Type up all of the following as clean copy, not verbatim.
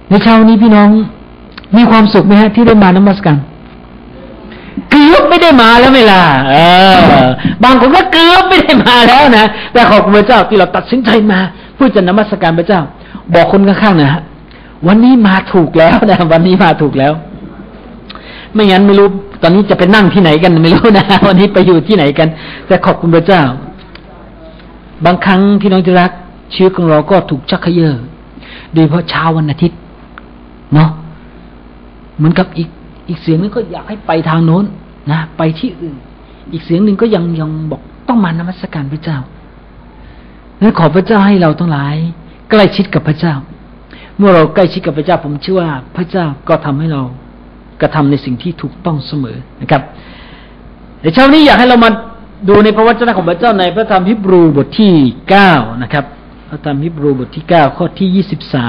ในเช้านี้พี่น้องมีความสุขไหมฮะที่ได้มานมัสการเกือบไม่ได้มาแล้วไม่ล่ะบางคนก็เกือบไม่ได้มาแล้วนะแต่ขอบคุณพระเจ้าที่เราตัดสินใจมาเพื่อจะนมัสการพระเจ้าบอกคนข้างๆนะฮะวันนี้มาถูกแล้วนะวันนี้มาถูกแล้วไม่งั้นไม่รู้ตอนนี้จะไปนั่งที่ไหนกันไม่รู้นะวันนี้ไปอยู่ที่ไหนกันแต่ขอบคุณพระเจ้าบางครั้งพี่น้องที่รักชีวิตของเราก็ถูกชักเขย่อโดยเฉพาะเช้าวันอาทิตย์เนาะเหมือนกับอีกเสียงนึงก็อยากให้ไปทางโน้นนะไปที่อื่นอีกเสียงหนึ่งก็ยังบอกต้องมานมัสการพระเจ้านั้นขอพระเจ้าให้เราทั้งหลายใกล้ชิดกับพระเจ้าเมื่อเราใกล้ชิดกับพระเจ้าผมเชื่อว่าพระเจ้าก็ทำให้เรากระทำในสิ่งที่ถูกต้องเสมอนะครับในเช้านี้อยากให้เรามาดูในพระวจนะของพระเจ้าในพระธรรมฮีบรูบทที่9นะครับพระธรรมฮีบรูบทที่9ข้อที่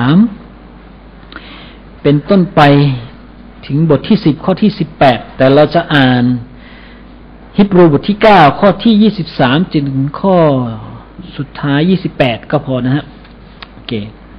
23เป็นต้นไปถึงบทที่10ข้อที่18แต่เราจะอ่านฮีบรูบทที่9ข้อที่23จนถึงข้อสุดท้าย28ก็พอนะฮะโอเค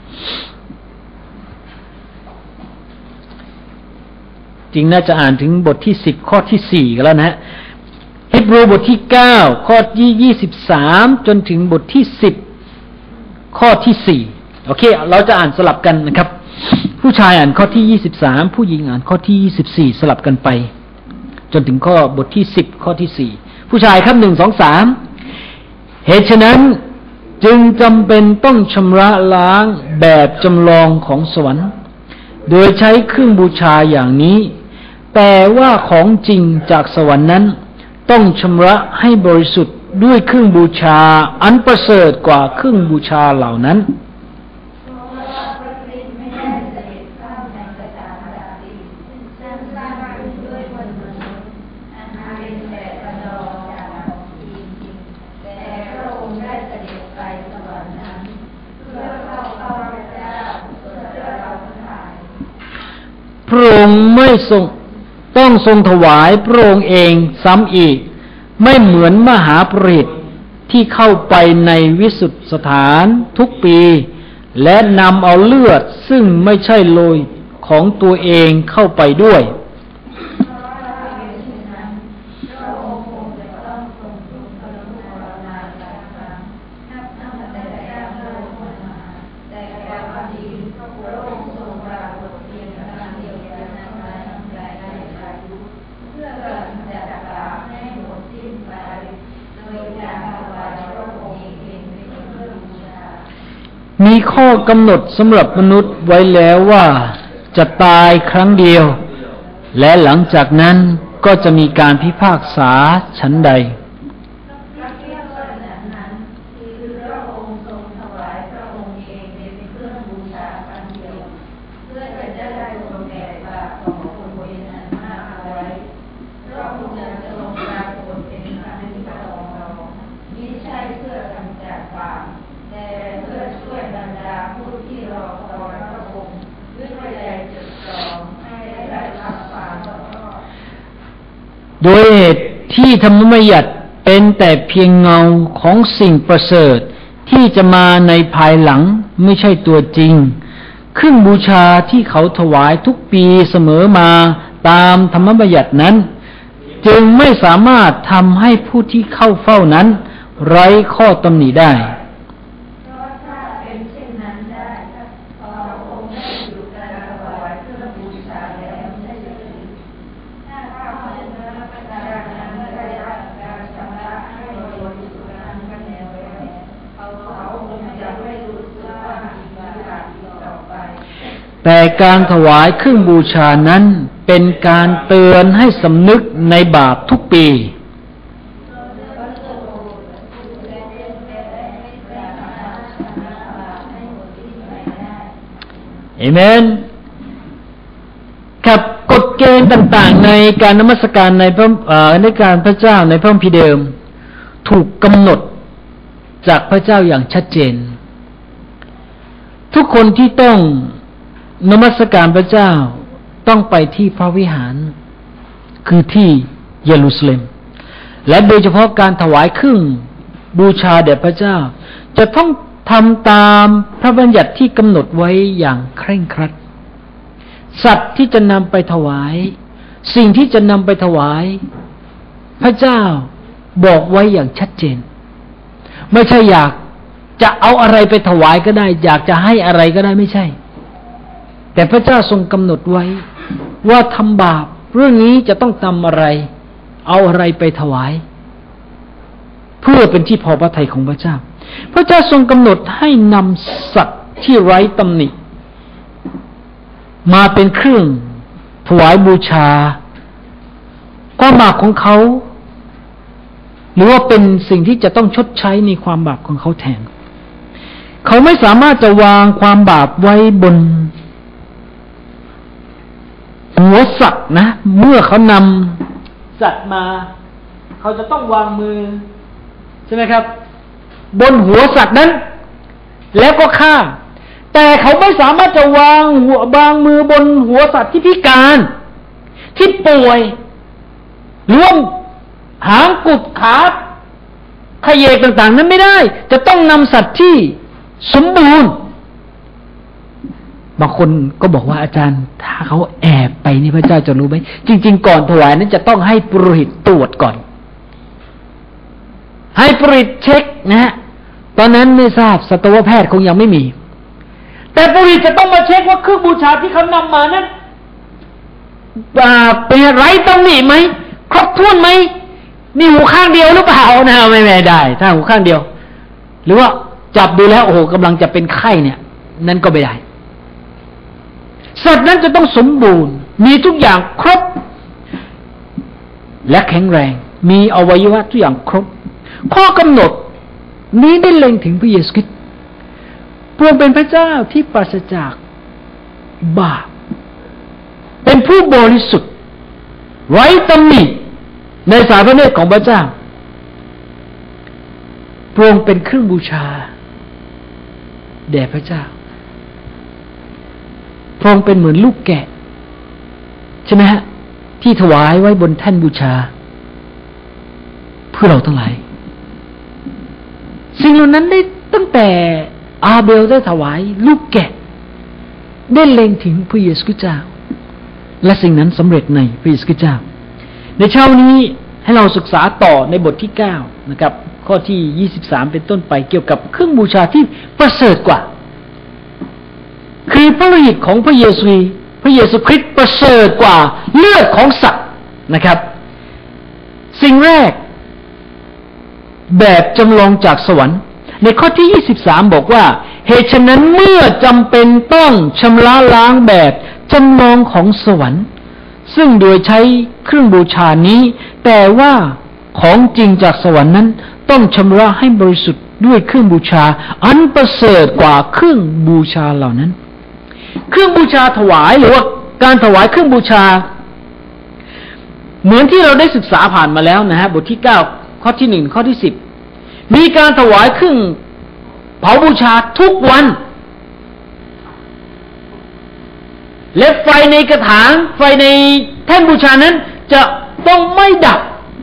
จริงน่าจะอ่านถึงบทที่10ข้อที่4กันแล้วนะฮะฮีบรูบทที่9ข้อที่23จนถึงบทที่10ข้อที่4โอเคเราจะอ่านสลับกันนะครับผู้ชายอ่านข้อที่23ผู้หญิงอ่านข้อที่24สลับกันไปจนถึงข้อบทที่10ข้อที่4ผู้ชายครับ1 2 3เหตุฉะนั้นจึงจำเป็นต้องชำระล้างแบบจำลองของสวรรค์โดยใช้เครื่องบูชาอย่างนี้แต่ว่าของจริงจากสวรรค์นั้นต้องชำระให้บริสุทธิ์ด้วยเครื่องบูชาอันประเสริฐกว่าเครื่องบูชาเหล่านั้นพระองค์ไม่ทรงต้องทรงถวายพระองค์เองซ้ำอีกไม่เหมือนมหาปริตที่เข้าไปในวิสุทธิสถานทุกปีและนำเอาเลือดซึ่งไม่ใช่โลยของตัวเองเข้าไปด้วยมีข้อกำหนดสำหรับมนุษย์ไว้แล้วว่าจะตายครั้งเดียวและหลังจากนั้นก็จะมีการพิพากษาชั้นใดโดยเหตุที่ธรรมบัญญัติเป็นแต่เพียงเงาของสิ่งประเสริฐที่จะมาในภายหลังไม่ใช่ตัวจริงเครื่องบูชาที่เขาถวายทุกปีเสมอมาตามธรรมบัญญัตินั้นจึงไม่สามารถทำให้ผู้ที่เข้าเฝ้านั้นไร้ข้อตำหนิได้แต่การถวายเครื่องบูชานั้นเป็นการเตือนให้สำนึกในบาปทุกปีเอเมนกับกฎเกณฑ์ต่างๆในการนมัสการในการพระเจ้าในพระคัมภีร์เดิมถูกกำหนดจากพระเจ้าอย่างชัดเจนทุกคนที่ต้องนมัสการพระเจ้าต้องไปที่พระวิหารคือที่เยรูซาเล็มและโดยเฉพาะการถวายเครื่องบูชาแด่พระเจ้าจะต้องทำตามพระบัญญัติที่กำหนดไว้อย่างเคร่งครัดสัตว์ที่จะนำไปถวายสิ่งที่จะนำไปถวายพระเจ้าบอกไว้อย่างชัดเจนไม่ใช่อยากจะเอาอะไรไปถวายก็ได้อยากจะให้อะไรก็ได้ไม่ใช่แต่พระเจ้าทรงกำหนดไว้ว่าทำบาปเรื่องนี้จะต้องทำอะไรเอาอะไรไปถวายเพื่อเป็นที่พอพระทัยของพระเจ้าพระเจ้าทรงกำหนดให้นำสัตว์ที่ไร้ตำหนิมาเป็นเครื่องถวายบูชาความบาปของเขาหรือว่าเป็นสิ่งที่จะต้องชดใช้ในความบาปของเขาแทนเขาไม่สามารถจะวางความบาปไว้บนหัวสัตว์นะเมื่อเขานำสัตว์มาเขาจะต้องวางมือใช่ไหมครับบนหัวสัตว์นั้นแล้วก็ฆ่าแต่เขาไม่สามารถจะวางมือบนหัวสัตว์ที่พิการที่ป่วยหรือว่าหางกุดขาขยเยกต่างๆนั้นไม่ได้จะต้องนำสัตว์ที่สมบูรณ์บางคนก็บอกว่าอาจารย์ถ้าเขาแอบไปนี่พระเจ้าจะรู้ไหมจริงๆก่อนถวายนั้นจะต้องให้ปุโรหิตตรวจก่อนให้ปุโรหิตเช็คนะฮะตอนนั้นไม่ทราบสัตวแพทย์คงยังไม่มีแต่ปุโรหิตจะต้องมาเช็คว่าเครื่องบูชาที่เขานำมานั้นเป็นไร้ตำหนิไหมครบถ้วนไหมมีหูข้างเดียวหรือเปล่านะไม่ได้ถ้าหูข้างเดียวหรือว่าจับดูแล้วโอ้โหกำลังจะเป็นไข้เนี่ยนั่นก็ไม่ได้สัตว์นั้นจะต้องสมบูรณ์มีทุกอย่างครบและแข็งแรงมีอวัยวะทุกอย่างครบข้อกำหนดนี้ได้เล็งถึงพระเยซูคริสต์พระองค์เป็นพระเจ้าที่ปราศจากบาปเป็นผู้บริสุทธิ์ไร้ตำหนิในสายพระเนตรของพระเจ้าพระองค์เป็นเครื่องบูชาแด่พระเจ้าพระองค์เป็นเหมือนลูกแกะใช่ไหมฮะที่ถวายไว้บนแท่นบูชาเพื่อเราทั้งหลายสิ่งเหล่านั้นได้ตั้งแต่อาเบลได้ถวายลูกแกะได้เล็งถึงพระเยซูคริสต์เจ้าและสิ่งนั้นสำเร็จในพระเยซูคริสต์เจ้าในเช้านี้ให้เราศึกษาต่อในบทที่9นะครับข้อที่23เป็นต้นไปเกี่ยวกับเครื่องบูชาที่ประเสริฐกว่าคือพระโลหิตของพระเยซูคริสต์ประเสริฐกว่าเลือดของสัตว์นะครับสิ่งแรกแบบจำลองจากสวรรค์ในข้อที่23บอกว่าเหตุฉะนั้นเมื่อจำเป็นต้องชำระล้างแบบจำลองของสวรรค์ซึ่งโดยใช้เครื่องบูชานี้แต่ว่าของจริงจากสวรรค์นั้นต้องชำระให้บริสุทธิ์ด้วยเครื่องบูชาอันประเสริฐกว่าเครื่องบูชาเหล่านั้นเครื่องบูชาถวายหรือว่าการถวายเครื่องบูชาเหมือนที่เราได้ศึกษาผ่านมาแล้วนะฮะบทที่9ข้อที่1ข้อที่10มีการถวายเครื่องเผาบูชาทุกวันและไฟในกระถางไฟในแท่นบูชานั้นจะต้องไม่ดับ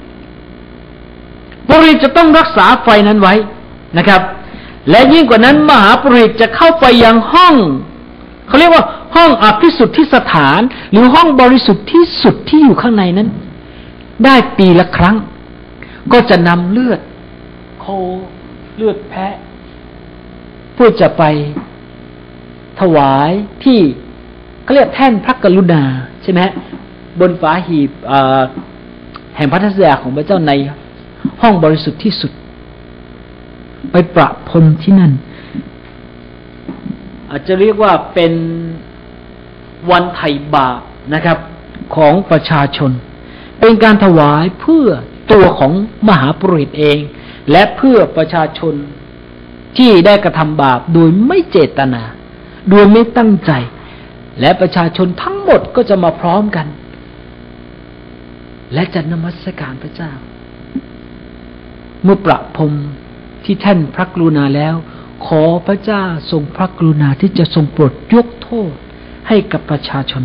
ปุโรหิตจะต้องรักษาไฟนั้นไว้นะครับและยิ่งกว่านั้นมหาปุโรหิตจะเข้าไปยังห้องเขาเรียกว่าห้องอภิสุทธิสถานหรือห้องบริสุทธิ์ที่สุดที่อยู่ข้างในนั้นได้ปีละครั้งก็จะนำเลือดโคเลือดแพะเพื่อจะไปถวายที่เขาเรียกแท่นพระกรุณาใช่ไหมบนฝาหีบแห่งพระทัศยาของพระเจ้าในห้องบริสุทธิ์ที่สุดไปประพรมที่นั่นอาจจะเรียกว่าเป็นวันไถ่บาปนะครับของประชาชนเป็นการถวายเพื่อตัวของมหาปุโรหิตเองและเพื่อประชาชนที่ได้กระทำบาปโดยไม่เจตนาโดยไม่ตั้งใจและประชาชนทั้งหมดก็จะมาพร้อมกันและจะนมัสการพระเจ้าเมื่อประพรมที่แท่นพระกรุณาแล้วขอพระเจ้าทรงพระกรุณาที่จะทรงโปรดยกโทษให้กับประชาชน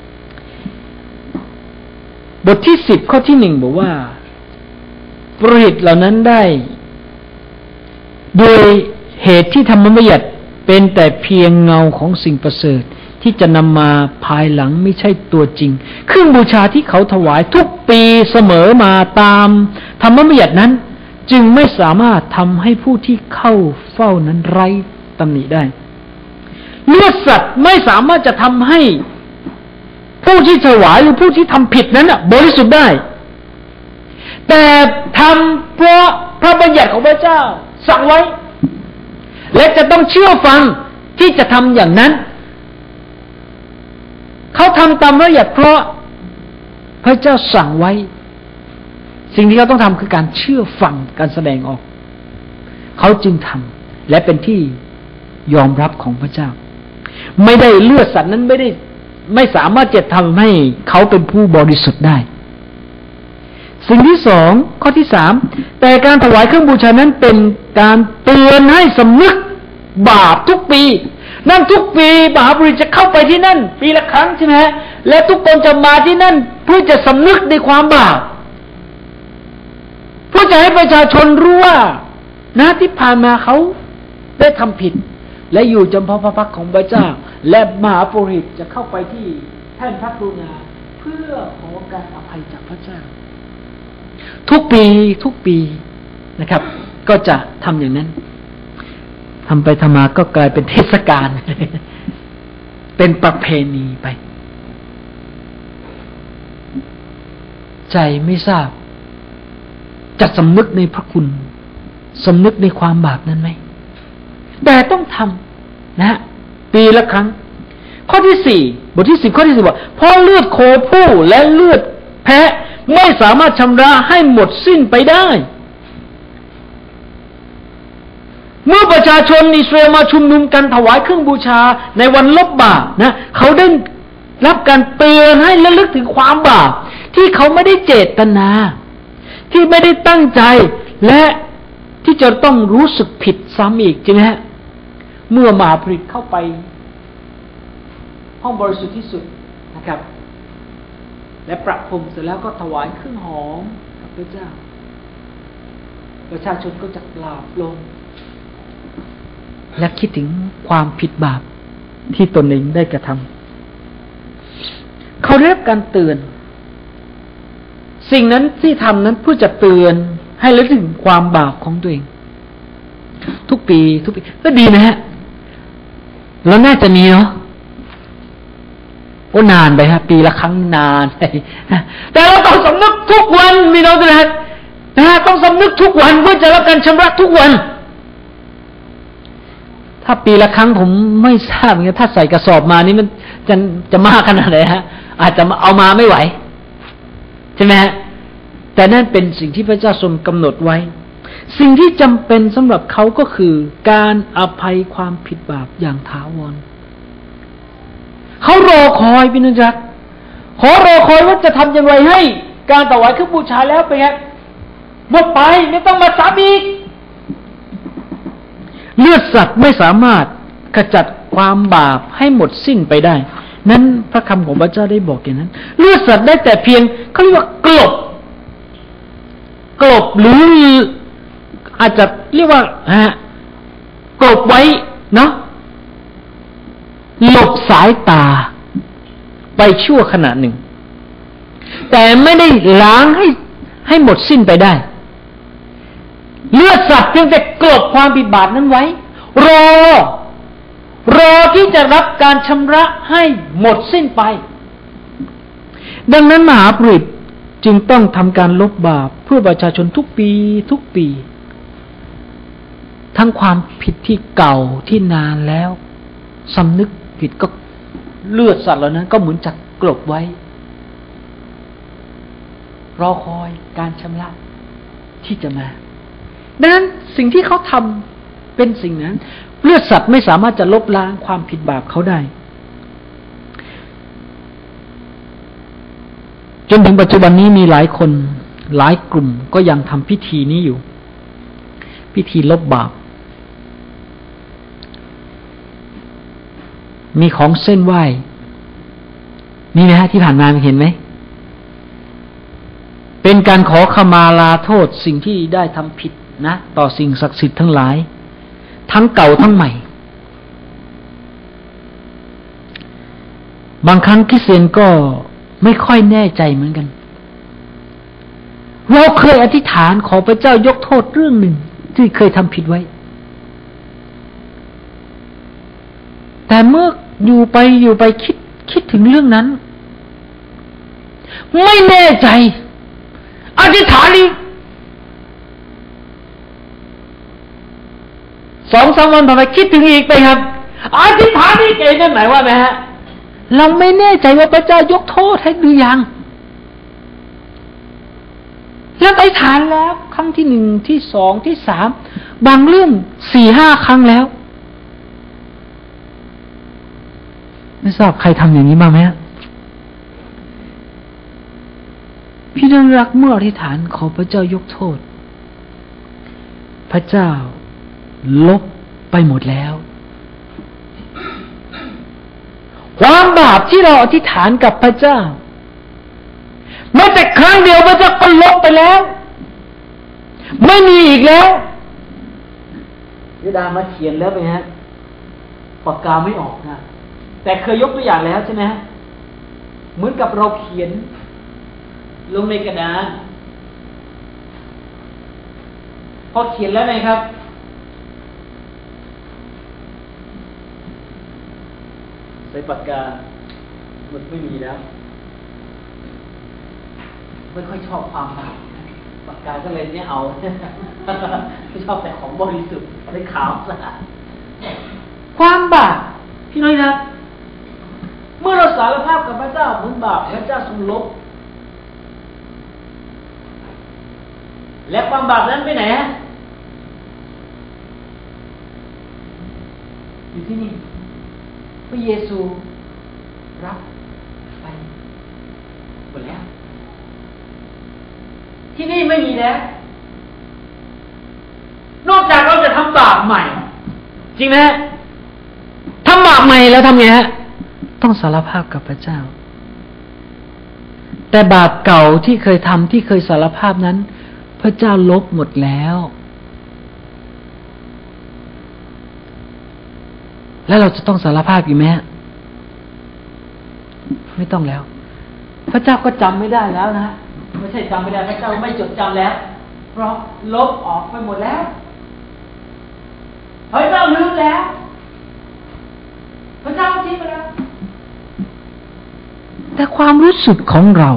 บทที่10ข้อที่1บอกว่าปุโรหิตเหล่านั้นได้โดยเหตุที่ธรรมบัญญัติเป็นแต่เพียงเงาของสิ่งประเสริฐที่จะนำมาภายหลังไม่ใช่ตัวจริงเครื่องบูชาที่เขาถวายทุกปีเสมอมาตามธรรมบัญญัตินั้นจึงไม่สามารถทำให้ผู้ที่เข้าเฝ้านั้นไร้ตำหนิได้เลือดสัตว์ไม่สามารถจะทำให้ผู้ที่ถวายหรือผู้ที่ทำผิดนั้นบริสุทธิ์ได้แต่ทำเพราะพระบัญญัติของพระเจ้าสั่งไว้และจะต้องเชื่อฟังที่จะทำอย่างนั้นเขาทำตามพระบัญญัติเพราะพระเจ้าสั่งไว้สิ่งที่เขาต้องทำคือการเชื่อฟังการแสดงออกเขาจึงทำและเป็นที่ยอมรับของพระเจ้าไม่ได้เลือดสัตว์นั้นไม่สามารถจะทำให้เขาเป็นผู้บริสุทธิ์ได้สิ่งที่สองข้อที่สามแต่การถวายเครื่องบูชานั้นเป็นการเตือนให้สำนึกบาปทุกปีนั่นทุกปีมหาบุรุษจะเข้าไปที่นั่นปีละครั้งใช่ไหมและทุกคนจะมาที่นั่นเพื่อจะสำนึกในความบาปเพื่อจะให้ประชาชนรู้ว่าที่ผ่านมาเขาได้ทำผิดและอยู่จำเพาะพระพักของพระเจ้าและมหาปุโรหิตจะเข้าไปที่แท่นพระกรุณาเพื่อขอการอภัยจากพระเจ้าทุกปีนะครับก็จะทำอย่างนั้นทำไปทำมาก็กลายเป็นเทศกาล เป็นประเพณีไปใจไม่ทราบจะสำนึกในพระคุณสำนึกในความบาปนั้นไหมแต่ต้องทำนะปีละครั้งข้อที่สี่บทที่10ข้อที่10ว่าเพราะเลือดโคผู้และเลือดแพะไม่สามารถชำระให้หมดสิ้นไปได้เมื่อประชาชนอิสราเอลมาชุมนุมกันถวายเครื่องบูชาในวันลบบาปเขาได้รับการเตือนให้ระลึกถึงความบาปที่เขาไม่ได้เจตนาที่ไม่ได้ตั้งใจและที่จะต้องรู้สึกผิดซ้ำอีกจริงไหมฮะเมื่อมหาปุโรหิตเข้าไปห้องบริสุทธิ์ที่สุดนะครับและประพรมเสร็จแล้วก็ถวายเครื่องหอมกับพระเจ้าประชาชนก็จะกราบลงและคิดถึงความผิดบาปที่ตนเองได้กระทำเขาได้รับการเตือนสิ่งนั้นที่ทำนั้นเพื่อจะเตือนให้ระลึกถึงความบาปของตัวเองทุกปีก็ดีนะฮะแล้วน่าจะมีเนาะนานไปฮะปีละครั้งนานไปแต่เราต้องสำนึกทุกวันมีน้องนะฮะต้องสำนึกทุกวันเพื่อจะรับการชำระทุกวันถ้าปีละครั้งผมไม่ทราบเหมือนกันถ้าใส่กระสอบมานี่มันจะมากขนาดไหนฮะอาจจะเอามาไม่ไหวใช่ไหมฮะแต่นั่นเป็นสิ่งที่พระเจ้าทรงกำหนดไว้สิ่งที่จำเป็นสำหรับเขาก็คือการอภัยความผิดบาปอย่างถาวรเขารอคอยพี่น้องจ๊ะขอรอคอยว่าจะทำอย่างไรให้การถวายเครื่องบูชาแล้วเป็นไงหมดไปไม่ต้องมาซ้ำอีกเลือดสัตว์ไม่สามารถขจัดความบาปให้หมดสิ้นไปได้นั้นพระคำของพระเจ้าได้บอกอย่างนั้นเลือดสัตว์ได้แต่เพียงเขาเรียกว่ากลบหรืออาจจะเรียกว่ากลบไว้เนาะหลบสายตาไปชั่วขณะหนึ่งแต่ไม่ได้ล้างให้หมดสิ้นไปได้เลือดสัตว์เพียงแต่กลบความผิดบาปนั้นไว้รอที่จะรับการชำระให้หมดสิ้นไปดังนั้นมหาปุโรหิตจึงต้องทำการลบบาปเพื่อประชาชนทุกปีทั้งความผิดที่เก่าที่นานแล้วสำนึกผิดก็เลือดสัตว์เหล่านั้นก็เหมือนจักกลบไว้รอคอยการชำระที่จะมาดังนั้นสิ่งที่เขาทำเป็นสิ่งนั้นเลือดสัตว์ไม่สามารถจะลบล้างความผิดบาปเขาได้จนถึงปัจจุบันนี้มีหลายคนหลายกลุ่มก็ยังทำพิธีนี้อยู่พิธีลบบาปมีของเส้นไหว้นี่นะฮะที่ผ่านมาเห็นไหมเป็นการขอขมาลาโทษสิ่งที่ได้ทำผิดนะต่อสิ่งศักดิ์สิทธิ์ทั้งหลายทั้งเก่าทั้งใหม่บางครั้งคริสเตียนก็ไม่ค่อยแน่ใจเหมือนกันเราเคยอธิษฐานขอพระเจ้ายกโทษเรื่องหนึ่งที่เคยทำผิดไว้แต่เมื่ออยู่ไปคิดถึงเรื่องนั้นไม่แน่ใจอธิษฐานอีก2-3 วันผ่านไปคิดถึงอีกไปครับอธิษฐานอีกนั่นหมายว่าไงฮะเราไม่แน่ใจว่าพระเจ้ายกโทษให้หรือยังแล้วอธิษฐานแล้วครั้งที่1ที่2ที่3บางเรื่อง 4-5 ครั้งแล้วไม่ทราบใครทำอย่างนี้บ้างไหมพี่น้องรักเมื่ออธิษฐานขอพระเจ้ายกโทษพระเจ้าลบไปหมดแล้วความบาปที่เราอธิษฐานกับพระเจ้าแม้แต่ครั้งเดียวพระเจ้าก็ลบไปแล้วไม่มีอีกแล้วยุดามาเขียนแล้วไปฮะปากกาไม่ออกนะแต่เคยยกตัวอย่างแล้วใช่ไหมฮะเหมือนกับเราเขียนลงในกระดานพอเขียนแล้วไงครับใส่ปากกามันไม่มีแล้วไม่ค่อยชอบความบาปปากกาก็เลยไม่เอาไม่ชอบแต่ของบริสุทธิ์ไม่ขาวสะอาดความบาปพี่น้อยนะเมื่อเราสารภาพกับพระเจ้าเหมือนบาปพระเจ้าทรงลบและความบาปนั้นไปไหนฮะอยู่ที่นี่พระเยซูรับไปหมดแล้วที่นี่ไม่มีแล้วนอกจากเราจะทำบาปใหม่จริงไหมทำบาปใหม่แล้วทำไงฮะต้องสารภาพกับพระเจ้าแต่บาปเก่าที่เคยทำที่เคยสารภาพนั้นพระเจ้าลบหมดแล้วแล้วเราจะต้องสารภาพอีกไหมไม่ต้องแล้วพระเจ้าก็จำไม่ได้แล้วนะไม่ใช่จำไม่ได้พระเจ้าไม่จดจำแล้วเพราะลบออกไปหมดแล้วพระเจ้าลืมแล้วพระเจ้าทิ้งไปแล้วแต่ความรู้สึกของเรา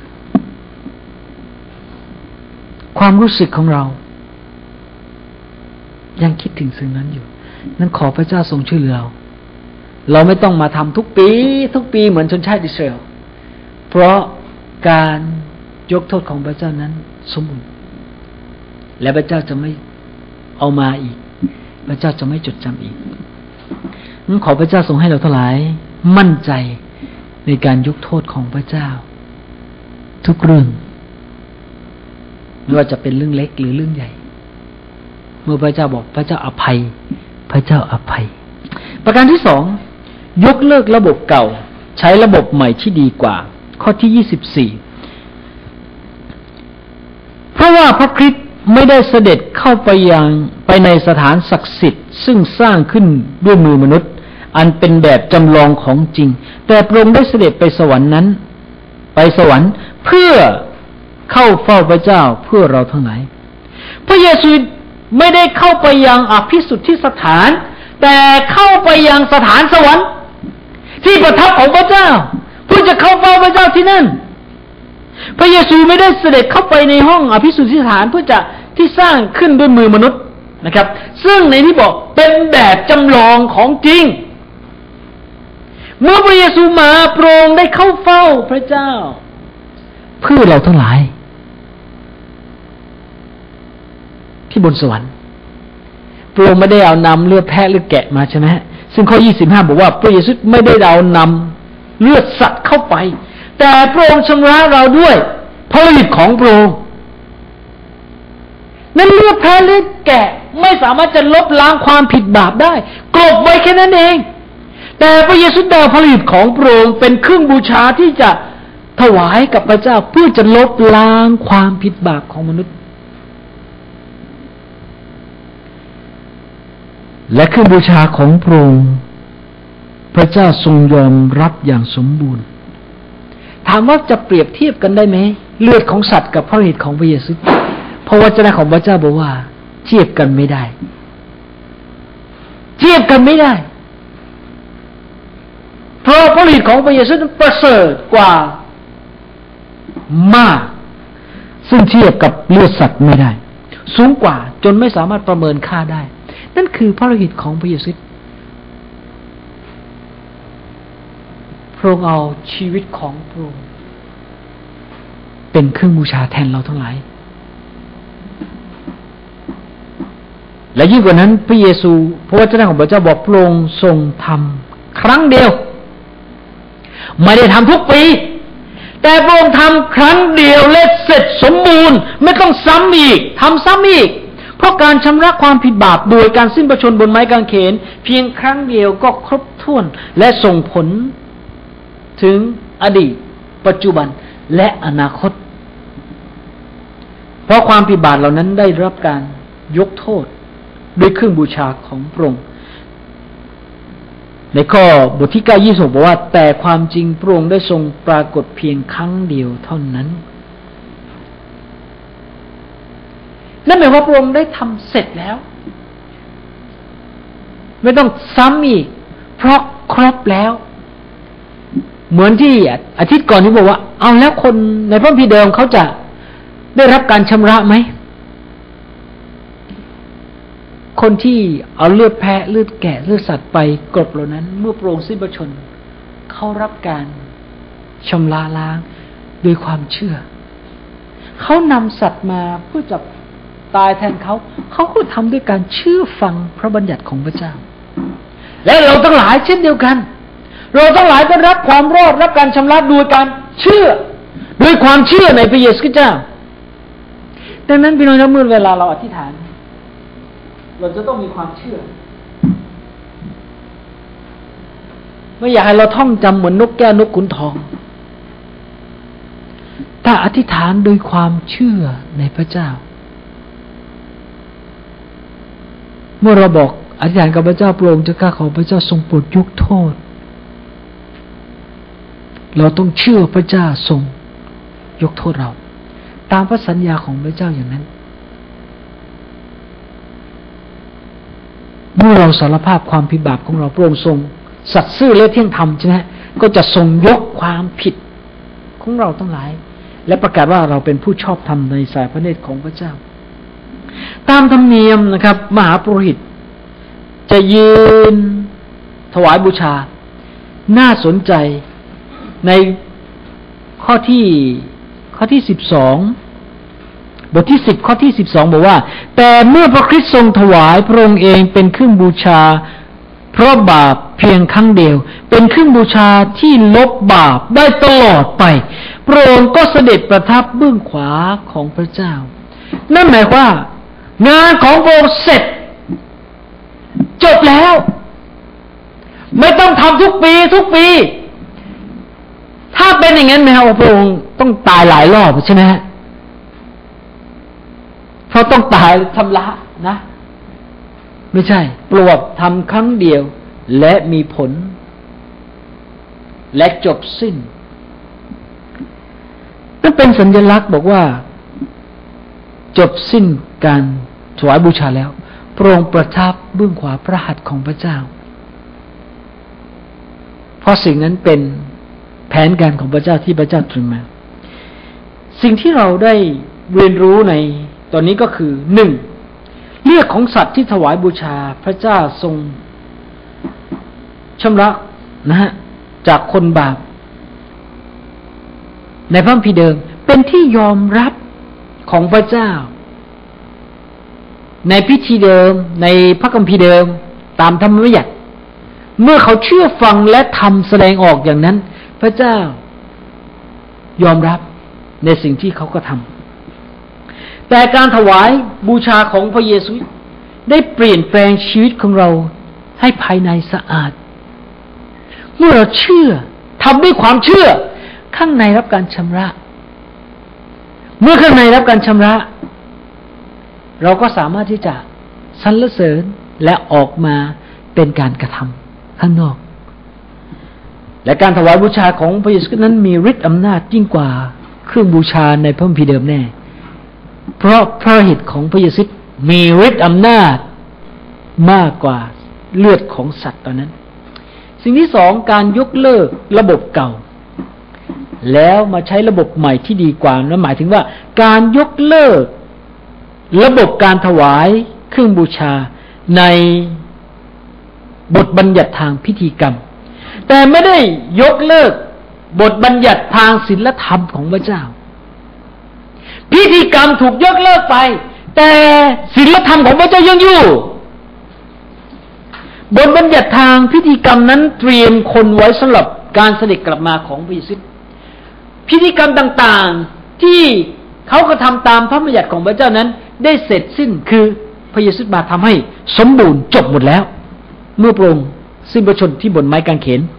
ยังคิดถึงสิ่งนั้นอยู่นั้นขอพระเจ้าทรงช่วยเหลือเราไม่ต้องมาทำทุกปีเหมือนชนชาติอิสราเอลเพราะการยกโทษของพระเจ้านั้นสมบูรณ์และพระเจ้าจะไม่เอามาอีกพระเจ้าจะไม่จดจำอีกนั้นขอพระเจ้าทรงให้เราทั้งหลายมั่นใจในการยกโทษของพระเจ้าทุกเรื่องไม่ว่าจะเป็นเรื่องเล็กหรือเรื่องใหญ่เมื่อพระเจ้าบอกพระเจ้าอภัยพระเจ้าอภัยประการที่2ยกเลิกระบบเก่าใช้ระบบใหม่ที่ดีกว่าข้อที่24เพราะว่าพระคริสต์ไม่ได้เสด็จเข้าไปในสถานศักดิ์สิทธิ์ซึ่งสร้างขึ้นด้วยมือมนุษย์อันเป็นแบบจำลองของจริงแต่พระองค์ได้เสด็จไปสวรรค์นั้นไปสวรรค์เพื่อเข้าเฝ้าพระเจ้าเพื่อเราทั้งหลายพระเยซูไม่ได้เข้าไปยังอภิสุทธิสถานแต่เข้าไปยังสถานสวรรค์ที่ประทับของพระเจ้าเพื่อจะเข้าเฝ้าพระเจ้าที่นั่นพระเยซูไม่ได้เสด็จเข้าไปในห้องอภิสุทธิสถานเพื่อจะที่สร้างขึ้นด้วยมือมนุษย์นะครับซึ่งในที่บอกเป็นแบบจำลองของจริงเมื่อพระเยซูมาพระองค์ได้เข้าเฝ้าพระเจ้าเพื่อเราทั้งหลายที่บนสวรรค์พระองค์ไม่ได้เอานำเลือดแพะหรือแกะมาใช่ไหมซึ่งข้อ25บอกว่าพระเยซูไม่ได้เอานำเลือดสัตว์เข้าไปแต่พระองค์ชำระเราด้วยพระฤทธิ์ของพระองค์นั้นเลือดแพะหรือแกะไม่สามารถจะลบล้างความผิดบาปได้กลบไว้แค่นั้นเองแต่พระเยซูได้พระฤทธิ์ของพระองค์เป็นเครื่องบูชาที่จะถวายกับพระเจ้าเพื่อจะลบล้างความผิดบาปของมนุษย์และเครื่องบูชาของพระองค์พระเจ้าทรงยอมรับอย่างสมบูรณ์ถามว่าจะเปรียบเทียบกันได้ไหมเลือดของสัตว์กับพระโลหิตของพระเยซูเพราะวจนะของพระเจ้าบอกว่าเทียบกันไม่ได้เทียบกันไม่ได้เพราะพระโลหิตของพระเยซูนั้นประเสริฐกว่ามากซึ่งเทียบกับเลือดสัตว์ไม่ได้สูงกว่าจนไม่สามารถประเมินค่าได้นั่นคือพระโลหิตของพระเยซูพระองค์เอาชีวิตของพระองค์เป็นเครื่องบูชาแทนเราทั้งหลายและยิ่งกว่านั้นพระเยซูพระวจนะของพระเจ้าบอกพระองค์ทรงทำครั้งเดียวไม่ได้ทำทุกปีแต่พระองค์ทำครั้งเดียวและเสร็จสมบูรณ์ไม่ต้องซ้ำอีกทำซ้ำอีกเพราะการชำระความผิดบาปโดยการสิ้นพระชนม์บนไม้กางเขนเพียงครั้งเดียวก็ครบถ้วนและส่งผลถึงอดีตปัจจุบันและอนาคตเพราะความผิดบาปเหล่านั้นได้รับการยกโทษด้วยเครื่องบูชาของพระองค์ในข้อบทที่9 26บอกว่าแต่ความจริงพระองค์ได้ทรงปรากฏเพียงครั้งเดียวเท่านั้นนั่นหมายว่าพระองค์ได้ทำเสร็จแล้วไม่ต้องซ้ำอีกเพราะครบแล้วเหมือนที่อาทิตย์ก่อนที่บอกว่าเอาแล้วคนในพระคัมภีร์เดิมเขาจะได้รับการชำระไหมคนที่เอาเลือดแพะเลือดแกะเลือดสัตว์ไปกรบเหล่านั้นเมื่อพระองค์สิ้นพระชนม์เขารับการชำระล้างโดยความเชื่อเขานำสัตว์มาเพื่อจะตายแทนเขาก็ทำด้วยการเชื่อฟังพระบัญญัติของพระเจ้าและเราทั้งหลายเช่นเดียวกันเราทั้งหลายก็รับความรอดรับการชำระโดยการเชื่อด้วยความเชื่อในพระเยซูคริสต์เจ้าดังนั้นพี่น้องทั้งเมื่อเวลาเราอธิษฐานเราจะต้องมีความเชื่อไม่อยากให้เราท่องจำเหมือนนกแก้วนกขุนทองถ้าอธิษฐานโดยความเชื่อในพระเจ้าเมื่อเราบอกอธิษฐานกับพระเจ้าพระองค์จะข้าขอพระเจ้าทรงโปรดยกโทษเราต้องเชื่อพระเจ้าทรงยกโทษเราตามพระสัญญาของพระเจ้าอย่างนั้นเมื่อเราสารภาพความผิดบาปของเราพระองค์ทรงสัตย์ซื่อและเที่ยงธรรมใช่ไหมก็จะทรงยกความผิดของเราทั้งหลายและประกาศว่าเราเป็นผู้ชอบธรรมในสายพระเนตรของพระเจ้าตามธรรมเนียมนะครับมหาปุโรหิตจะยืนถวายบูชาน่าสนใจในข้อที่12บทที่10ข้อที่12บอกว่าแต่เมื่อพระคริสต์ทรงถวายพระองค์เองเป็นเครื่องบูชาเพราะบาปเพียงครั้งเดียวเป็นเครื่องบูชาที่ลบบาปได้ตลอดไปพระองค์ก็เสด็จประทับเบื้องขวาของพระเจ้านั่นหมายว่างานของพระองค์เสร็จจบแล้วไม่ต้องทำทุกปีถ้าเป็นอย่างนั้นนะครับพระองค์ต้องตายหลายรอบใช่ไหมฮะเพราะต้องตายชำระนะไม่ใช่โปรดทำครั้งเดียวและมีผลและจบสิ้นนั่นเป็นสัญลักษณ์บอกว่าจบสิ้นการถวายบูชาแล้วพระองค์ประทับเบื้องขวาพระหัตถ์ของพระเจ้าเพราะสิ่งนั้นเป็นแผนการของพระเจ้าที่พระเจ้าตรึงมาสิ่งที่เราได้เรียนรู้ในตอนนี้ก็คือ 1. เลือดของสัตว์ที่ถวายบูชาพระเจ้าทรงชำระนะฮะจากคนบาปในพระคัมภีร์เดิมเป็นที่ยอมรับของพระเจ้าในพิธีเดิมในพระคัมภีร์เดิมตามธรรมบัญญัติเมื่อเขาเชื่อฟังและทำแสดงออกอย่างนั้นพระเจ้ายอมรับในสิ่งที่เขาก็ทำแต่การถวายบูชาของพระเยซูได้เปลี่ยนแปลงชีวิตของเราให้ภายในสะอาดเมื่อเราเชื่อทำด้วยความเชื่อข้างในรับการชำระเมื่อข้างในรับการชำระเราก็สามารถที่จะสรรเสริญและออกมาเป็นการกระทำข้างนอกและการถวายบูชาของพระเยซูนั้นมีฤทธิ์อำนาจยิ่งกว่าเครื่องบูชาในพระคัมภีร์เดิมแน่เพราะพระหิตของพระเยซูมีฤทธิ์อำนาจมากกว่าเลือดของสัตว์ตอนนั้นสิ่งที่สองการยกเลิกระบบเก่าแล้วมาใช้ระบบใหม่ที่ดีกว่านั่นหมายถึงว่าการยกเลิกระบบการถวายเครื่องบูชาในบทบัญญัติทางพิธีกรรมแต่ไม่ได้ยกเลิกบทบัญญัติทางศีลธรรมของพระเจ้าพิธีกรรมถูกยกเลิกไปแต่ศีลธรรมของพระเจ้ายังอยู่บทบัญญัติทางพิธีกรรมนั้นเตรียมคนไว้สำหรับการเสด็จกลับมาของพระเยซูพิธีกรรมต่างๆที่เขากระทำตามพระบัญญัติของพระเจ้านั้นได้เสร็จสิ้นคือพระเยซูมาทำให้สมบูรณ์จบหมดแล้วเมื่อพระองค์สิ้นพระชนม์ที่บนไม้กางเขน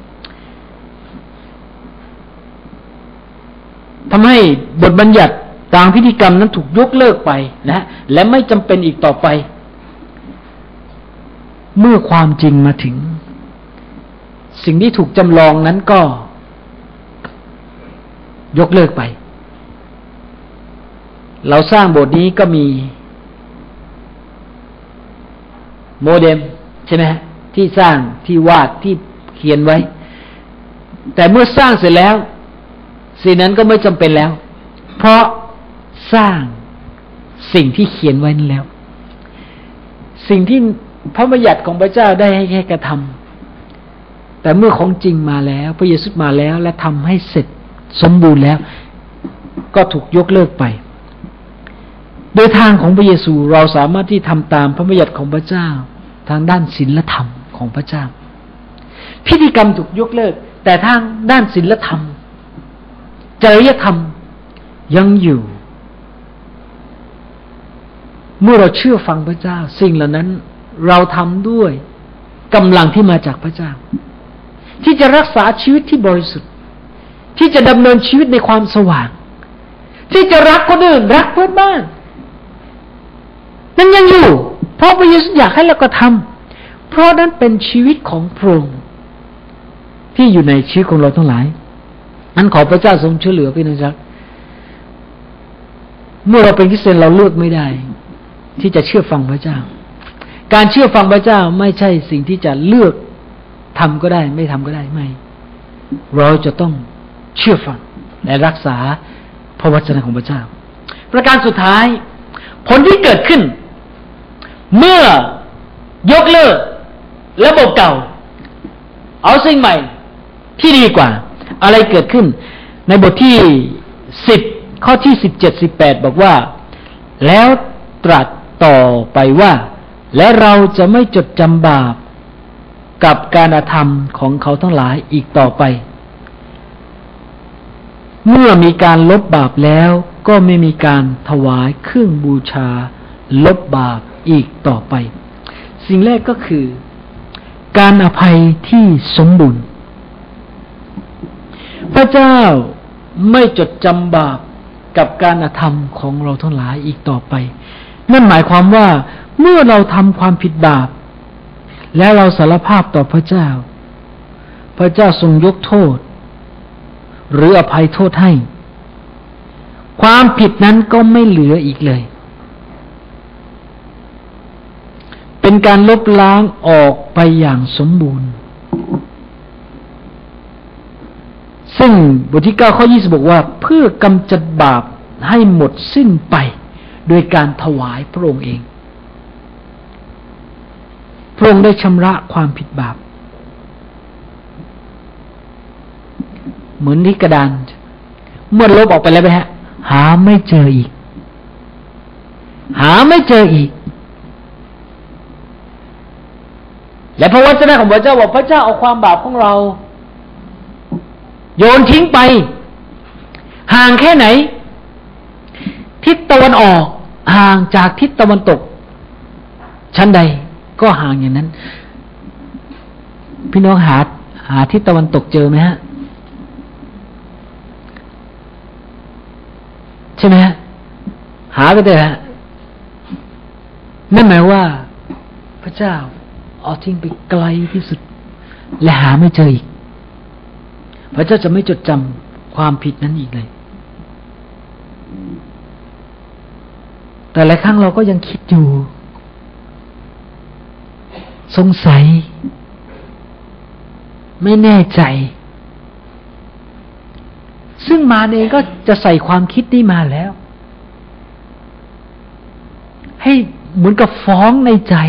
ทำให้บทบัญญัติทางพิธีกรรมนั้นถูกยกเลิกไปนะและไม่จำเป็นอีกต่อไปเมื่อความจริงมาถึงสิ่งที่ถูกจำลองนั้นก็ยกเลิกไปเราสร้างโบสถ์นี้ก็มีโมเด็มใช่ไหมที่สร้างที่วาดที่เขียนไว้แต่เมื่อสร้างเสร็จแล้วสิ่งนั้นก็ไม่จำเป็นแล้วเพราะสร้างสิ่งที่เขียนไว้นั่นแล้วสิ่งที่พระบัญญัติของพระเจ้าได้ให้แค่กระทำแต่เมื่อของจริงมาแล้วพระเยซูมาแล้วและทำให้เสร็จสมบูรณ์แล้วก็ถูกยกเลิกไปโดยทางของพระเยซูเราสามารถที่ทำตามพระบัญญัติของพระเจ้าทางด้านศีลธรรมของพระเจ้าพิธีกรรมถูกยกเลิกแต่ทางด้านศีลธรรมจริยธรรมยังอยู่เมื่อเราเชื่อฟังพระเจ้าสิ่งเหล่านั้นเราทำด้วยกำลังที่มาจากพระเจ้าที่จะรักษาชีวิตที่บริสุทธิ์ที่จะดำเนินชีวิตในความสว่างที่จะรักคนอื่นรักเพื่อนบ้านนั่นยังอยู่เพราะพระเยซูอยากให้เรากระทำเพราะนั้นเป็นชีวิตของพระองค์ที่อยู่ในชีวิตของเราทั้งหลายนั้นขอพระเจ้าทรงช่วยเหลือพี่น้องครับเมื่อเราเป็นคริสเตียนเราเลือกไม่ได้ที่จะเชื่อฟังพระเจ้าการเชื่อฟังพระเจ้าไม่ใช่สิ่งที่จะเลือกทำก็ได้ไม่ทำก็ได้ไม่เราจะต้องเชื่อฟังและรักษาพระวจนะของพระเจ้าประการสุดท้ายผลที่เกิดขึ้นเมื่อยกเลิกระบบเก่าเอาสิ่งใหม่ที่ดีกว่าอะไรเกิดขึ้นในบทที่10ข้อที่17-18บอกว่าแล้วตรัสต่อไปว่าและเราจะไม่จดจำบาปกับการธรรมของเขาทั้งหลายอีกต่อไปเมื่อมีการลบบาปแล้วก็ไม่มีการถวายเครื่องบูชาลบบาปอีกต่อไปสิ่งแรกก็คือการอภัยที่สมบูรณ์พระเจ้าไม่จดจำบาปกับการธรรมของเราทั้งหลายอีกต่อไปนั่นหมายความว่าเมื่อเราทำความผิดบาปแล้วเราสารภาพต่อพระเจ้าพระเจ้าทรงยกโทษหรืออภัยโทษให้ความผิดนั้นก็ไม่เหลืออีกเลยเป็นการลบล้างออกไปอย่างสมบูรณ์ซึ่งบทที่9ข้อ20บอกว่าเพื่อกำจัดบาปให้หมดสิ้นไปโดยการถวายพระองค์เองพระองค์ได้ชำระความผิดบาปเหมือนที่กระดานเมื่อลบออกไปแล้วไหมฮะหาไม่เจออีกหาไม่เจออีกและพระวจนะของพระเจ้าบอกพระเจ้าเอาความบาปของเราโยนทิ้งไปห่างแค่ไหนทิศตะวันออกห่างจากทิศตะวันตกชั้นใดก็ห่างอย่างนั้นพี่น้องหาทิศตะวันตกเจอไหมฮะใช่ไหมฮะหาไปได้ฮะนั่นหมายว่าพระเจ้าเอาทิ้งไปไกลที่สุดและหาไม่เจออีกพระเจ้าจะไม่จดจำความผิดนั้นอีกเลยแต่หลายครั้งเราก็ยังคิดอยู่สงสัยไม่แน่ใจซึ่งมารเองก็จะใส่ความคิดนี้มาแล้วให้เหมือนกับฟ้องในใจ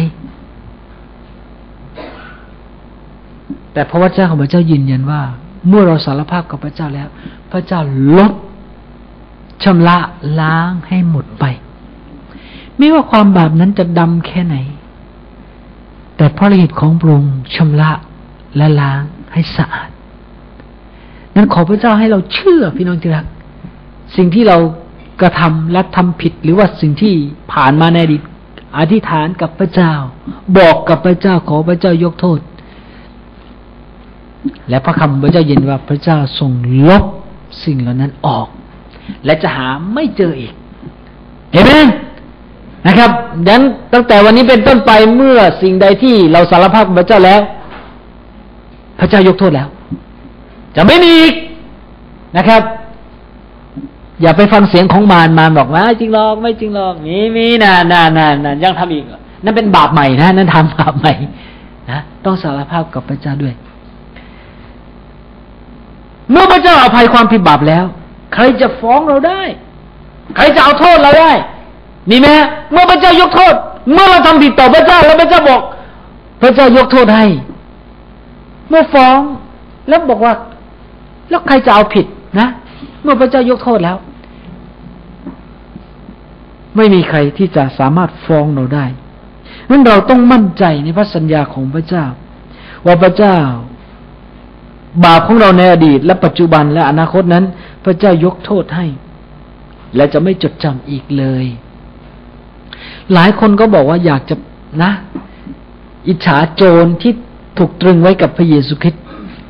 แต่พระวจนะของพระเจ้ายืนยันว่าเมื่อเราสารภาพกับพระเจ้าแล้วพระเจ้าลบชำระล้างให้หมดไปไม่ว่าความบาปนั้นจะดำแค่ไหนแต่พระฤทธิ์ของพระองค์ชำระและล้างให้สะอาดนั้นขอพระเจ้าให้เราเชื่อพี่น้องที่รักสิ่งที่เรากระทำและทำผิดหรือว่าสิ่งที่ผ่านมาในอดีตอธิษฐานกับพระเจ้าบอกกับพระเจ้าขอพระเจ้ายกโทษและพระคำพระเจ้าเย็นว่าพระเจ้าทรงลบสิ่งเหล่านั้นออกและจะหาไม่เจออีกเห็นไหมนะครับดังนั้นตั้งแต่วันนี้เป็นต้นไปเมื่อสิ่งใดที่เราสารภาพกับพระเจ้าแล้วพระเจ้ายกโทษแล้วจะไม่มีอีกนะครับอย่าไปฟังเสียงของมารบอกว่าจริงหรอกไม่จริงหรอกมีน่ะยังทำอีกนั่นเป็นบาปใหม่นะนั่นทำบาปใหม่นะต้องสารภาพกับพระเจ้าด้วยเมื่อพระเจ้าอภัยความผิดบาปแล้วใครจะฟ้องเราได้ใครจะเอาโทษเราได้มีไหมเมื่อพระเจ้ายกโทษเมื่อเราทำผิดต่อพระเจ้าแล้วพระเจ้าบอกพระเจ้ายกโทษให้เมื่อฟ้องแล้วบอกว่าแล้วใครจะเอาผิดนะเมื่อพระเจ้ายกโทษแล้วไม่มีใครที่จะสามารถฟ้องเราได้งั้นเราต้องมั่นใจในพระสัญญาของพระเจ้าว่าพระเจ้าบาปของเราในอดีตและปัจจุบันและอนาคตนั้นพระเจ้ายกโทษให้และจะไม่จดจำอีกเลยหลายคนก็บอกว่าอยากจะนะอิจฉาโจรที่ถูกตรึงไว้กับพระเยซูคริสต์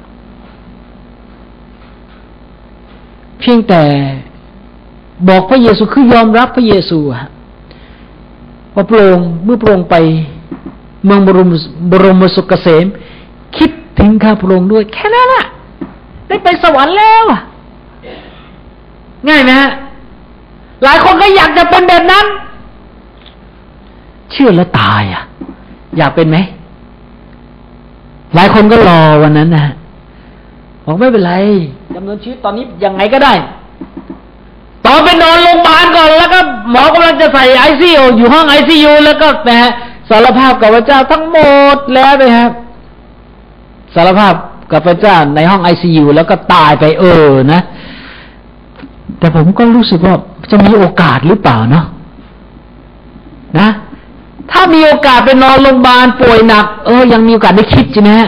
เพียงแต่บอกพระเยซูคือยอมรับพระเยซูว่าพระองค์เมื่อพระองค์ไปเมืองบรมสุขเกษมคิดถึงข้าพระองค์ด้วยแค่นั้นแหละได้ไปสวรรค์แล้วง่ายไหมฮะหลายคนก็อยากจะเป็นแบบนั้นเชื่อแล้วตายอยากเป็นไหมหลายคนก็รอวันนั้นนะบอกไม่เป็นไรดำเนินชีวิตตอนนี้ยังไงก็ได้ตอนไปนอนโรงพยาบาลก่อนแล้วก็หมอกำลังจะใส่ICUอยู่ห้องICUแล้วก็สารภาพกับพระเจ้าทั้งหมดแล้วไปครับสารภาพกับพระเจ้าในห้องICUแล้วก็ตายไปนะแต่ผมก็รู้สึกว่าจะมีโอกาสหรือเปล่าเนาะนะถ้ามีโอกาสไปนอนโรงพยาบาลป่วยหนักยังมีโอกาสได้คิดใช่ไหมฮะ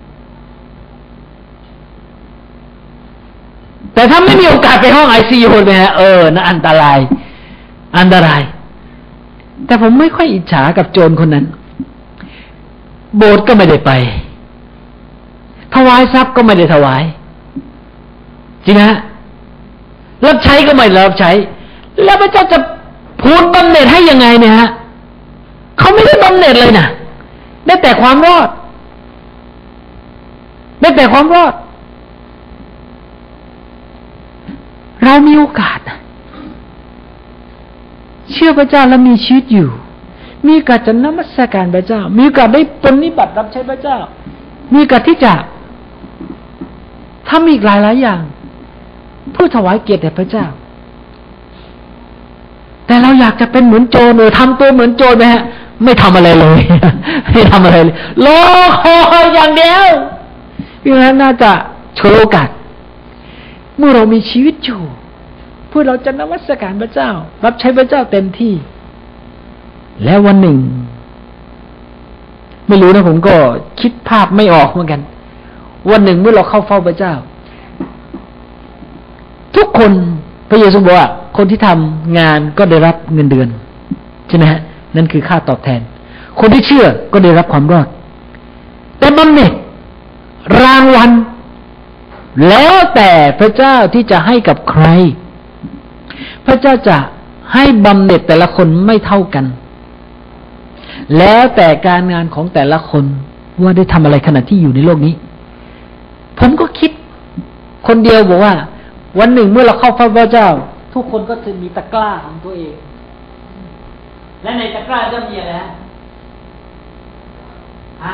แต่ถ้าไม่มีโอกาสไปห้องICUเลยฮะนะอันตรายแต่ผมไม่ค่อยอิจฉากับโจรคนนั้นโบสถ์ก็ไม่ได้ไปถวายทรัพย์ก็ไม่ได้ถวายจริงฮะรับใช้ก็ไม่รับใช้แล้วพระเจ้าจะพูดบำเหน็จให้ยังไงเนี่ยฮะเขาไม่ได้บำเหน็จเลยนะได้แต่ความรอดเรามีโอกาสเชื่อพระเจ้าและมีชีวิตอยู่มีโอกาสจะนมัสการพระเจ้ามีโอกาสได้ปฏิบัติรับใช้พระเจ้ามีโอกาสที่จะทำอีกหลายอย่างเพื่อถวายเกียรติแด่พระเจ้าแต่เราอยากจะเป็นเหมือนโจรทำตัวเหมือนโจรไหมฮะไม่ทำอะไรเลยไม่ทำอะไรเลยรอคอยอย่างเดียวพี่นั้นน่าจะฉวยโอกาสเมื่อเรามีชีวิตอยู่เพื่อเราจะนมัสการพระเจ้ารับใช้พระเจ้าเต็มที่แล้ววันหนึ่งไม่รู้นะผมก็คิดภาพไม่ออกเหมือนกันวันหนึ่งเมื่อเราเข้าเฝ้าพระเจ้าทุกคนพระเยซูบอกว่าคนที่ทำงานก็ได้รับเงินเดือนใช่ไหมฮะนั่นคือค่าตอบแทนคนที่เชื่อก็ได้รับความรอดแต่บำเหน็จรางวัลแล้วแต่พระเจ้าที่จะให้กับใครพระเจ้าจะให้บำเหน็จแต่ละคนไม่เท่ากันแล้วแต่การงานของแต่ละคนว่าได้ทำอะไรขณะที่อยู่ในโลกนี้ผมก็คิดคนเดียวบอกว่าวันหนึ่งเมื่อเราเข้าเฝ้าพระเจ้าทุกคนก็จะมีตะกร้าของตัวเองและในตะกร้าจะมีอะไรฮะ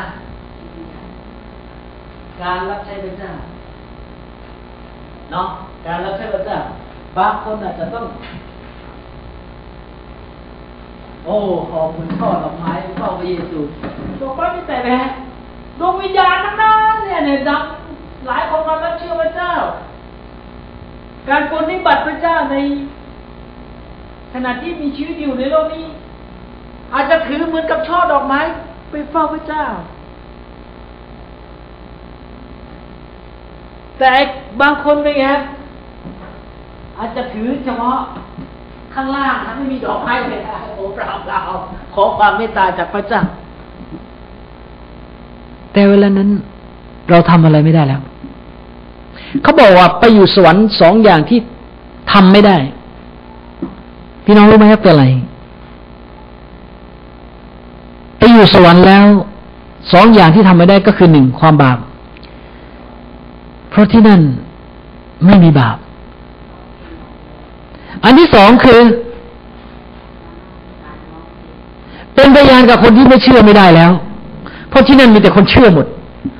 การรับใช้พระเจ้าเนาะการรับใช้พระเจ้าบางคนอาจจะต้องโอ้ขอบคุณช่อดอกไม้เข้าพระเยซูดอกไม้ไม่แต่แพ้ดวงวิญญาณทั้งนั้นเนี่ยดังหลายคนมารับเชื่อพระเจ้าการปฏิบัติพระเจ้าในขณะที่มีชีวิตอยู่ในโลกนี้อาจจะถือเหมือนกับช่อดอกไม้ไปเฝ้าพระเจ้าแต่บางคนเป็นไงครับอาจจะถือเฉพาะข้างล่างนะไม่มีดอกไม้เลยโอ้เปล่าขอความเมตตาจากพระเจ้าแต่เวลานั้นเราทำอะไรไม่ได้แล้วเขาบอกว่าไปอยู่สวรรค์สองอย่างที่ทำไม่ได้พี่น้องรู้ไหมครับเป็นอะไรไปอยู่สวรรค์แล้วสองอย่างที่ทำไม่ได้ก็คือหนึ่งความบาปเพราะที่นั่นไม่มีบาปอันที่สองคือเป็นพยานกับคนที่ไม่เชื่อไม่ได้แล้วเพราะที่นั่นมีแต่คนเชื่อหมด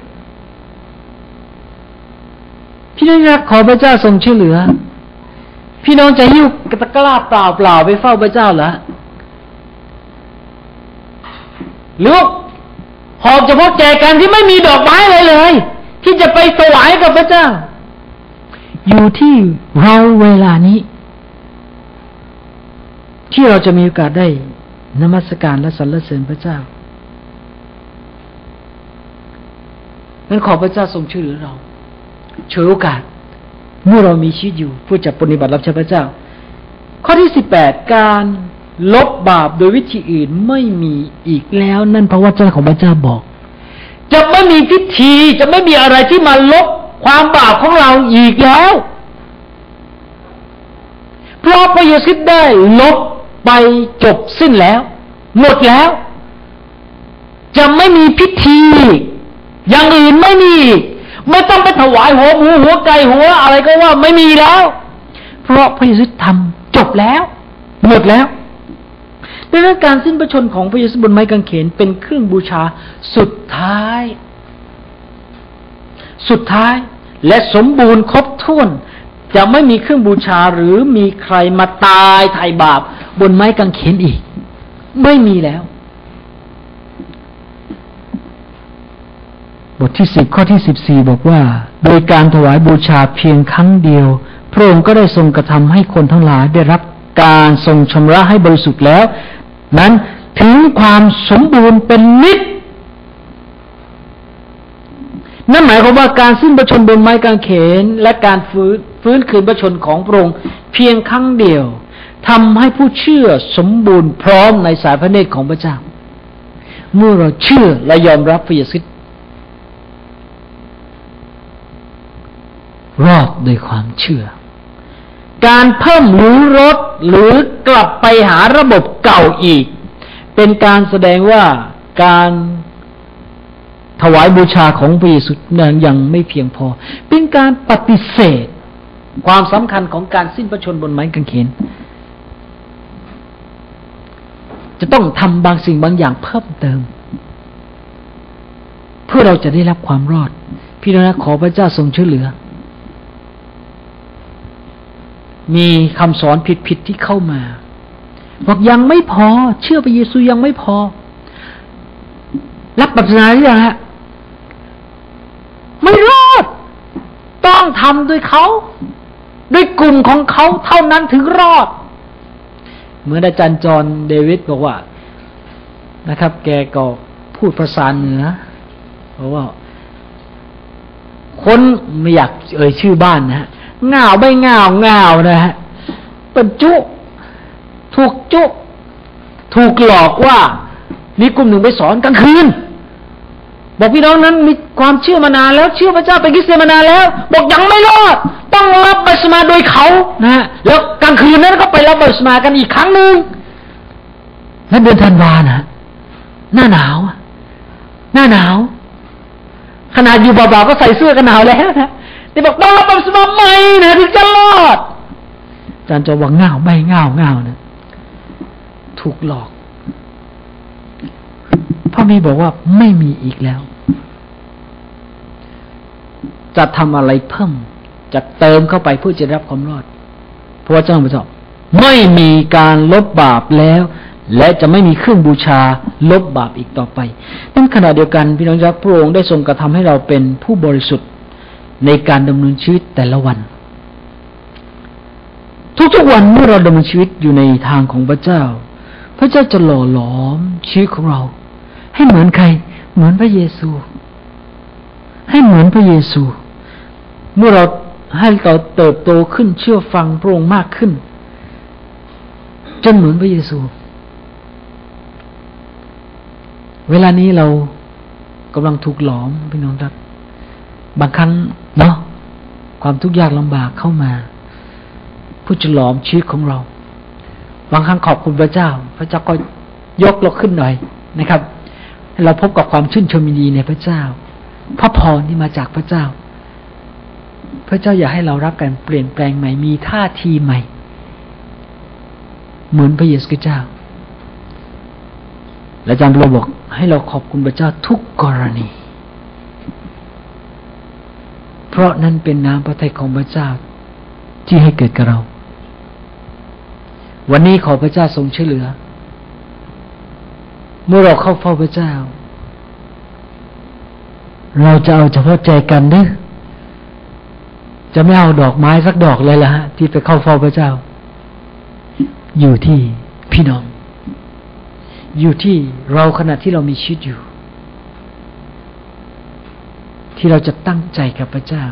พี่น้องรักขอพระเจ้าทรงช่วยเหลือพี่น้องจะหิ้วตะกร้าเปล่าไปเฝ้าพระเจ้าเหรอหรือหอบเฉพาะแจกันที่ไม่มีดอกไม้เลยที่จะไปถวายกับพระเจ้าอยู่ที่เราเวลานี้ที่เราจะมีโอกาสได้นมัสการและสรรเสริญพระเจ้างั้นขอพระเจ้าทรงช่วยเหลือเราช่วยโอกาสเมื่อเรามีชีวิตอยู่เพื่อจะปฏิบัติรับใช้พระเจ้าข้อที่18การลบบาปโดยวิธีอื่นไม่มีอีกแล้วนั่นพระวจนะของพระเจ้าบอกจะไม่มีพิธีจะไม่มีอะไรที่มาลบความบาปของเราอีกแล้วเพราะพระเยซูได้ลบไปจบสิ้นแล้วหมดแล้วจะไม่มีพิธีอย่างอื่นไม่มีไม่ต้องไปถวายหัวหมูหัวไก่หัวอะไรก็ว่าไม่มีแล้วเพราะพระเยซูทำจบแล้วหมดแล้วดังนั้นการสิ้นพระชนม์ของพระเยซูบนไม้กางเขนเป็นเครื่องบูชาสุดท้ายและสมบูรณ์ครบถ้วนจะไม่มีเครื่องบูชาหรือมีใครมาตายไถ่บาปบนไม้กางเขนอีกไม่มีแล้วบทที่10ข้อที่14บอกว่าโดยการถวายบูชาเพียงครั้งเดียวพระองค์ก็ได้ทรงกระทำให้คนทั้งหลายได้รับการทรงชำระให้บริสุทธิ์แล้วนั้นถึงความสมบูรณ์เป็นนิจนั่นหมายความว่าการสิ้นพระชนม์บนไม้กางเขนและการฟื้นคืนพระชนม์ของพระองค์เพียงครั้งเดียวทำให้ผู้เชื่อสมบูรณ์พร้อมในสายพระเนตรของพระเจ้าเมื่อเราเชื่อและยอมรับพระเยซูรอดโดยความเชื่อการเพิ่มหรือลดหรือกลับไปหาระบบเก่าอีกเป็นการแสดงว่าการถวายบูชาของพระเยซูนั้นยังไม่เพียงพอเป็นการปฏิเสธความสำคัญของการสิ้นพระชนม์บนไม้กางเขนจะต้องทำบางสิ่งบางอย่างเพิ่มเติมเพื่อเราจะได้รับความรอดพี่น้องขอพระเจ้าทรงช่วยเหลือมีคำสอนผิดๆที่เข้ามาบอกยังไม่พอเชื่อพระเยซูยังไม่พอรับบัพติศมาหรือยังฮะไม่รอดต้องทำด้วยเขาด้วยกลุ่มของเขาเท่านั้นถึงรอดเหมือนอาจารย์จอห์นเดวิดบอกว่านะครับแกก็พูดภาษาเหนือเพราะว่าคนไม่อยากชื่อบ้านนะฮะง่าวไม่ง่าวนะฮะเป็นจุถูกหลอกว่ามีกลุ่มหนึ่งไปสอนกลางคืนบอกพี่น้องนั้นมีความเชื่อมานานแล้วเชื่อพระเจ้าเป็นคริสเตียนมานานแล้วบอกยังไม่รอดต้องรับบัพติศมาโดยเขานะฮะแล้วกลางคืนนั้นก็ไปรับบัพติศมากันอีกครั้งนึงและเดือนธันวานะหน้าหนาวขนาดอยู่เบาๆก็ใส่เสื้อกันหนาวแล้วนะแต่บอกต้องรับบัพติศมาใหม่นะถึงจะรอดอาจารย์จะว่าง่าวไม่ง่าวนะถูกหลอกพระมีบอกว่าไม่มีอีกแล้วจะทำอะไรเพิ่มจะเติมเข้าไปเพื่อจะรับความรอดเพราะว่าเจ้าพระเจ้าไม่มีการลบบาปแล้วและจะไม่มีเครื่องบูชาลบบาปอีกต่อไปนั่นขณะเดียวกันพี่น้องครับพระองค์ได้ทรงกระทำให้เราเป็นผู้บริสุทธิ์ในการดำเนินชีวิตแต่ละวันทุกๆวันเมื่อเราดำเนินชีวิตอยู่ในทางของพระเจ้าพระเจ้าจะหล่อหลอมชีวิตของเราให้เหมือนใครเหมือนพระเยซูให้เหมือนพระเยซูเมื่อเราให้เราเติบโตขึ้นเชื่อฟังพระองค์มากขึ้นจนเหมือนพระเยซูเวลานี้เรากำลังถูกหลอมพี่น้องครับบางครั้งเนาะความทุกข์ยากลำบากเข้ามาผู้จะหลอมชีวิตของเราบางครั้งขอบคุณพระเจ้าพระเจ้าก็ยกเราขึ้นหน่อยนะครับให้เราพบกับความชื่นชมยินดีในพระเจ้าพระพรที่มาจากพระเจ้าพระเจ้าอยากให้เรารับการเปลี่ยนแปลงใหม่มีท่าทีใหม่เหมือนพระเยซูคริสต์เจ้าและอาจารย์เราบอกให้เราขอบคุณพระเจ้าทุกกรณีเพราะนั่นเป็นน้ำพระทัยของพระเจ้าที่ให้เกิดกับเราวันนี้ขอพระเจ้าทรงช่วยเหลือเมื่อเราเข้าเฝ้าพระเจ้าเราจะเอาเฉพาะใจกันเด้อจะไม่เอาดอกไม้สักดอกเลยล่ะฮะที่ไปเข้าเฝ้าพระเจ้าอยู่ที่พี่น้องอยู่ที่เราขณะที่เรามีชีวิตอยู่ที่เราจะตั้งใจกับพระเจ้า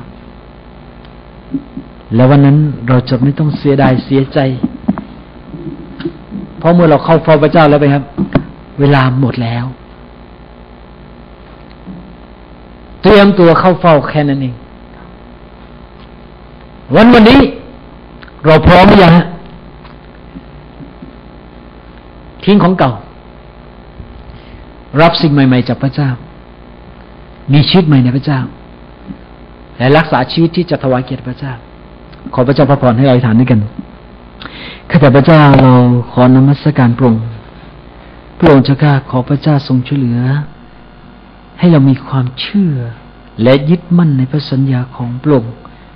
แล้ววันนั้นเราจะไม่ต้องเสียดายเสียใจเพราะเมื่อเราเข้าเฝ้าพระเจ้าแล้วไปครับเวลาหมดแล้วเตรียมตัวเข้าเฝ้าแค่นั้นเองวันนี้เราพร้อมหรือยังฮะทิ้งของเก่ารับสิ่งใหม่ๆจากพระเจ้ามีชีวิตใหม่ในพระเจ้าและรักษาชีวิตที่จะถวายเกียรติพระเจ้าขอพระเจ้าพระพรให้เราอธิษฐานด้วยกันข้าแต่พระเจ้าเราขอนมัสการพระองค์เจ้าข้าขอพระเจ้าทรงช่วยเหลือให้เรามีความเชื่อและยึดมั่นในพระสัญญาของพระองค์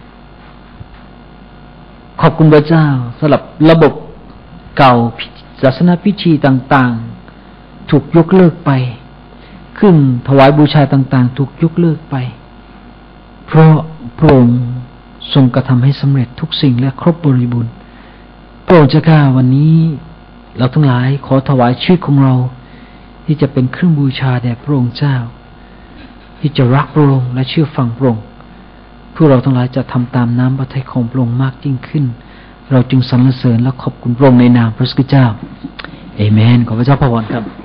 ขอบคุณพระเจ้าสำหรับระบบเก่าศาสนาพิธีต่างๆถูกยกเลิกไปเครื่องถวายบูชาต่างๆถูกยกเลิกไปเพราะพระองค์ทรงกระทำให้สำเร็จทุกสิ่งและครบบริบูรณ์พระองค์เจ้าข้าวันนี้เราทั้งหลายขอถวายชีวิตของเราที่จะเป็นเครื่องบูชาแด่พระองค์เจ้าที่จะรักพระองค์และเชื่อฟังพระองค์พวกเราทั้งหลายจะทำตามน้ำพระทัยของพระองค์มากยิ่งขึ้นเราจึงสรรเสริญและขอบคุณพระองค์ในนามพระคริสต์เจ้าเอเมนขอพระเจ้าพระพรครับ